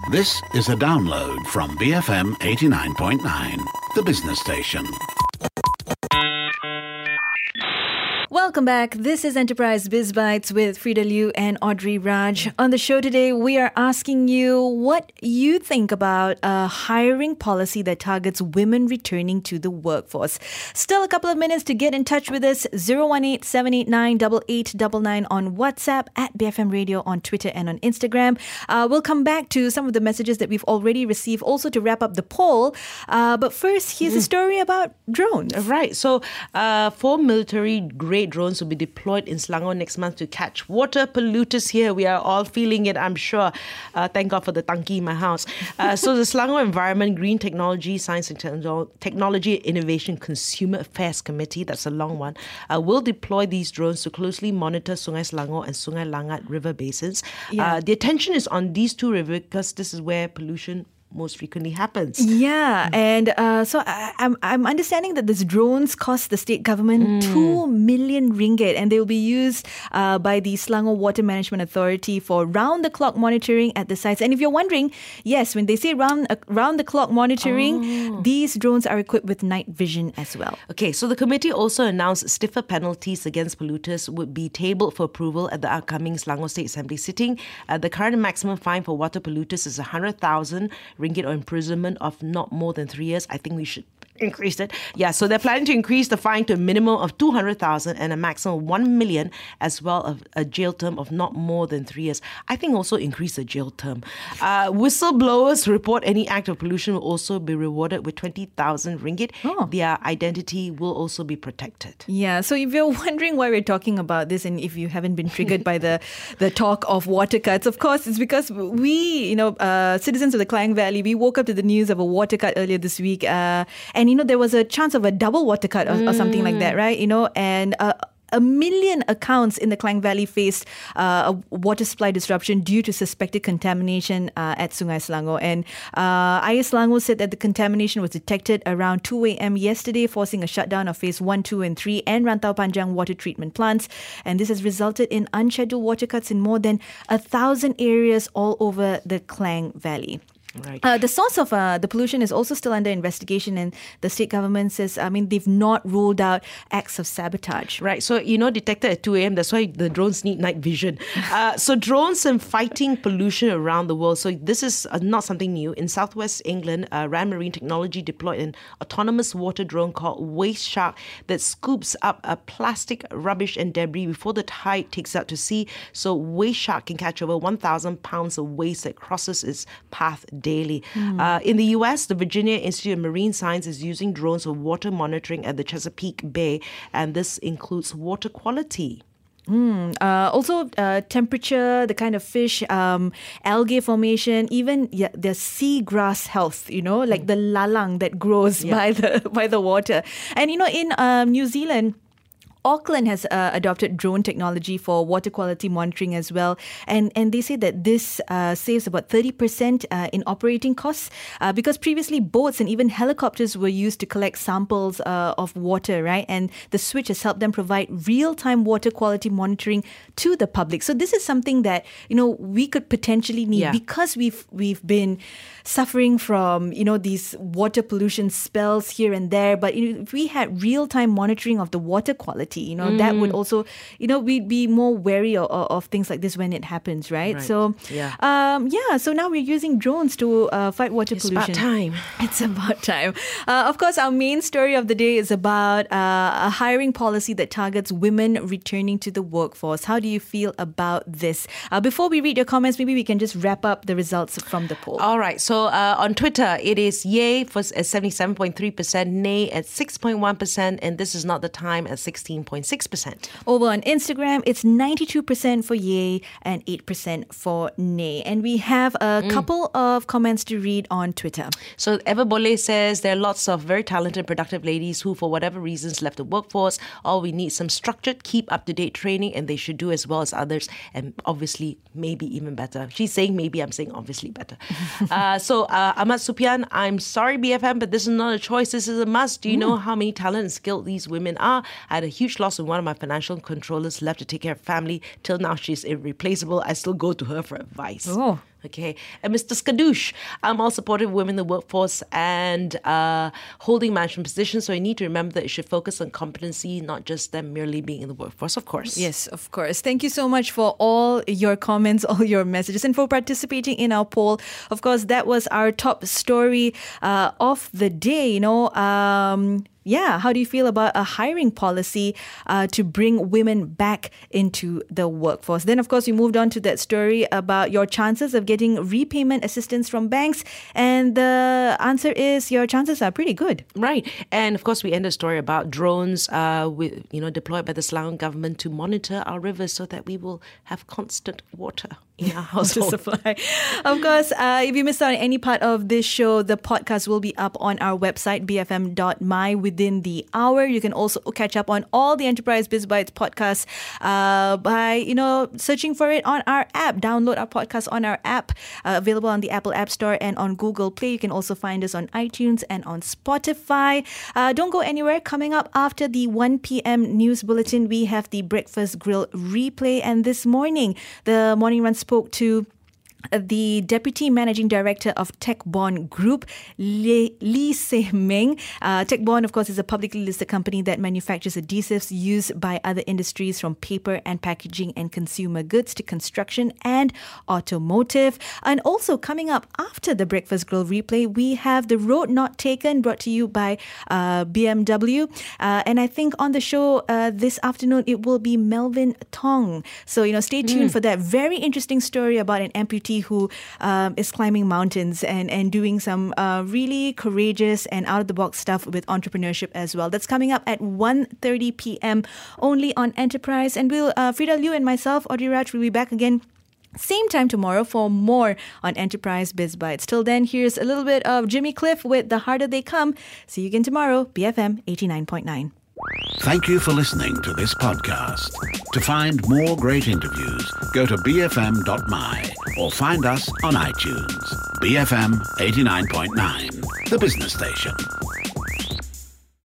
This is a download from BFM 89.9, the business station. Welcome back. This is Enterprise Biz Bites with Frida Liu and Audrey Raj. On the show today, we are asking you what you think about a hiring policy that targets women returning to the workforce. Still a couple of minutes to get in touch with us. 018-789-8899 on WhatsApp, at BFM Radio on Twitter and on Instagram. We'll come back to some of the messages that we've already received, also to wrap up the poll. But first, here's a story about drones. Right. So, 4 military-grade drones will be deployed in Selangor next month to catch water polluters here. We are all feeling it, I'm sure. Thank God for the tangki in my house. So the Selangor Environment, Green Technology, Science and Technology Innovation Consumer Affairs Committee, that's a long one, will deploy these drones to closely monitor Sungai Selangor and Sungai Langat river basins. The attention is on these two rivers because this is where pollution most frequently happens. Yeah, and so I'm understanding that these drones cost the state government 2 million ringgit, and they will be used by the Selangor Water Management Authority for round-the-clock monitoring at the sites. And if you're wondering, yes, when they say round-the-clock monitoring, these drones are equipped with night vision as well. Okay, so the committee also announced stiffer penalties against polluters would be tabled for approval at the upcoming Selangor State Assembly sitting. The current maximum fine for water polluters is 100,000 ringgit or imprisonment of not more than 3 years. I think we should increase it. Yeah, so they're planning to increase the fine to a minimum of 200,000 and a maximum of 1 million, as well as a jail term of not more than 3 years. I think also increase the jail term. Whistleblowers who report any act of pollution will also be rewarded with 20,000 ringgit. Their identity will also be protected. Yeah, so if you're wondering why we're talking about this, and if you haven't been triggered by the talk of water cuts, of course, it's because we, citizens of the Klang Valley, we woke up to the news of a water cut earlier this week, and there was a chance of a double water cut or something like that, right? And 1 million accounts in the Klang Valley faced a water supply disruption due to suspected contamination at Sungai Selangor. And Air Selangor said that the contamination was detected around 2 a.m. yesterday, forcing a shutdown of phase 1, 2 and 3 and Rantau Panjang water treatment plants. And this has resulted in unscheduled water cuts in more than 1,000 areas all over the Klang Valley. Right. The source of the pollution is also still under investigation, and the state government says, they've not ruled out acts of sabotage. Right. So, detected at 2 a.m. That's why the drones need night vision. So drones and fighting pollution around the world. So this is not something new. In southwest England, Rand Marine Technology deployed an autonomous water drone called Waste Shark that scoops up plastic rubbish and debris before the tide takes out to sea. So Waste Shark can catch over 1,000 pounds of waste that crosses its path daily. In the US, the Virginia Institute of Marine Science is using drones for water monitoring at the Chesapeake Bay, and this includes water quality. Also, temperature, the kind of fish, algae formation, even the seagrass health, like the lalang that grows by the water. And, in New Zealand, Auckland has adopted drone technology for water quality monitoring as well. And they say that this saves about 30% in operating costs because previously boats and even helicopters were used to collect samples of water, right? And the switch has helped them provide real-time water quality monitoring to the public. So this is something that, we could potentially need because we've been suffering from, these water pollution spells here and there. But if we had real-time monitoring of the water quality, that would also, we'd be more wary of things like this when it happens, right? So, so now we're using drones to fight water pollution. It's about time. Of course, our main story of the day is about a hiring policy that targets women returning to the workforce. How do you feel about this? Before we read your comments, maybe we can just wrap up the results from the poll. All right. So on Twitter, it is yay for 77.3%, nay at 6.1%, and this is not the time at 16.6%. Over on Instagram, it's 92% for yay and 8% for nay. And we have a couple of comments to read on Twitter. So Everbole says there are lots of very talented, productive ladies who, for whatever reasons, left the workforce. All we need some structured, keep up-to-date training, and they should do as well as others, and obviously, maybe even better. She's saying maybe, I'm saying obviously better. So Ahmad Supian, I'm sorry BFM, but this is not a choice, this is a must. Do you know how many talented and skilled these women are? I had a huge huge loss when one of my financial controllers left to take care of family. Till now, she's irreplaceable. I still go to her for advice. Oh. Okay. And Mr. Skadoosh, I'm all supportive of women in the workforce and holding management positions. So I need to remember that it should focus on competency, not just them merely being in the workforce, of course. Yes, of course. Thank you so much for all your comments, all your messages, and for participating in our poll. Of course, that was our top story of the day. How do you feel about a hiring policy to bring women back into the workforce? Then, of course, we moved on to that story about your chances of getting repayment assistance from banks. And the answer is your chances are pretty good. Right. And, of course, we end a story about drones deployed by the Selangor government to monitor our rivers so that we will have constant water in our household. Supply. Of course, if you missed out on any part of this show, the podcast will be up on our website, bfm.my, within the hour. You can also catch up on all the Enterprise Biz Bites podcasts by, searching for it on our app. Download our podcast on our app, available on the Apple App Store and on Google Play. You can also find us on iTunes and on Spotify. Don't go anywhere. Coming up after the 1 p.m. news bulletin, we have the Breakfast Grill replay. And this morning, the Morning Run spoke to the Deputy Managing Director of TechBond Group, Lee Se Meng. TechBond, of course, is a publicly listed company that manufactures adhesives used by other industries from paper and packaging and consumer goods to construction and automotive. And also coming up after the Breakfast Grill replay, we have The Road Not Taken, brought to you by BMW. And I think on the show this afternoon, it will be Melvin Tong. So, stay tuned for that very interesting story about an amputee who is climbing mountains and doing some really courageous and out-of-the-box stuff with entrepreneurship as well. That's coming up at 1:30 p.m. only on Enterprise. And Frida Liu and myself, Audrey Raj, will be back again same time tomorrow for more on Enterprise Biz Bites. Till then, here's a little bit of Jimmy Cliff with The Harder They Come. See you again tomorrow, BFM 89.9. Thank you for listening to this podcast. To find more great interviews, go to bfm.my or find us on iTunes. BFM 89.9, the business station.